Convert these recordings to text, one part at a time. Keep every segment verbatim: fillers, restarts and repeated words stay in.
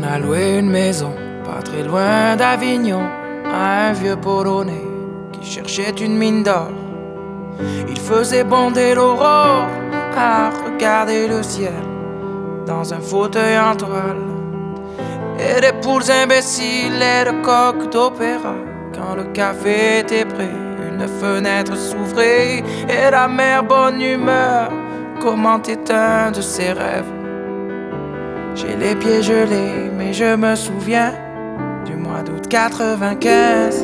On a loué une maison, pas très loin d'Avignon, à un vieux Polonais qui cherchait une mine d'or. Il faisait bonder l'aurore à regarder le ciel dans un fauteuil en toile. Et des poules imbéciles et de coqs d'opéra. Quand le café était prêt, une fenêtre s'ouvrait et la mère bonne humeur commentait un de ses rêves. J'ai les pieds gelés, mais je me souviens du mois d'août quatre-vingt-quinze.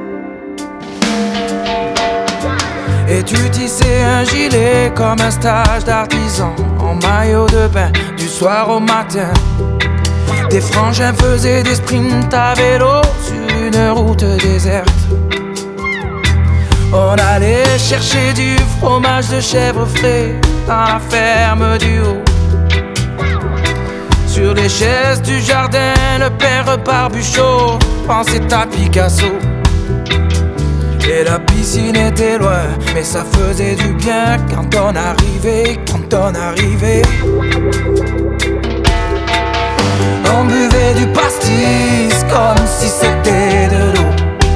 Et tu tissais un gilet comme un stage d'artisan, en maillot de bain du soir au matin. Tes frangins faisaient des sprints à vélo sur une route déserte. On allait chercher du fromage de chèvre frais dans la ferme du haut. Sur les chaises du jardin, le père Barbuchot pensait à Picasso. Et la piscine était loin, mais ça faisait du bien quand on arrivait, quand on arrivait. On buvait du pastis comme si c'était de l'eau.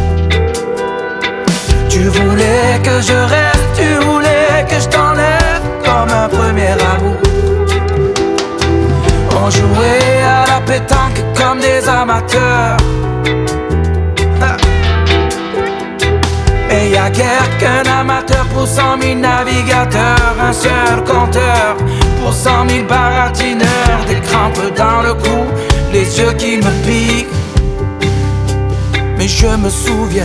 Tu voulais que je reste, tu voulais que je t'enlève comme un premier amour. On jouait à la pétanque comme des amateurs. Et y'a guère qu'un amateur pour cent mille navigateurs. Un seul compteur pour cent mille baratineurs. Des crampes dans le cou, les yeux qui me piquent. Mais je me souviens.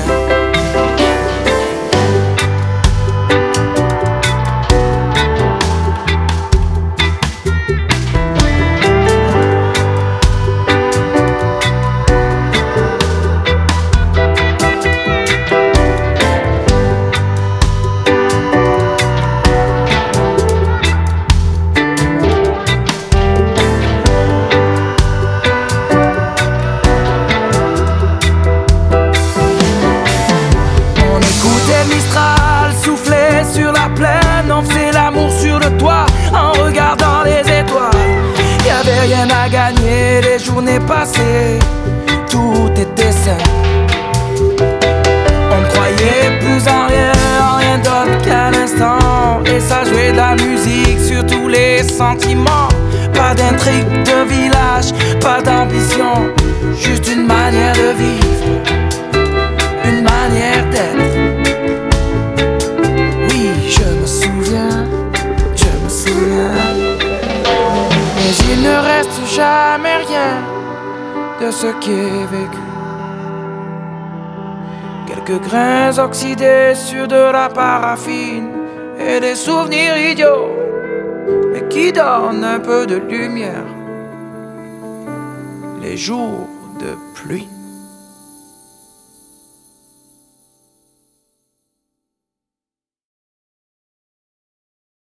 Sur la plaine, on faisait l'amour sur le toit en regardant les étoiles. Y'avait rien à gagner, les journées passées, tout était sain. On ne croyait plus en rien, en rien d'autre qu'à l'instant. Et ça jouait de la musique sur tous les sentiments. Pas d'intrigue de village, pas d'ambition, juste une manière de vivre, une manière d'être. Mais il ne reste jamais rien de ce qui est vécu. Quelques grains oxydés sur de la paraffine et des souvenirs idiots, mais qui donnent un peu de lumière les jours de pluie.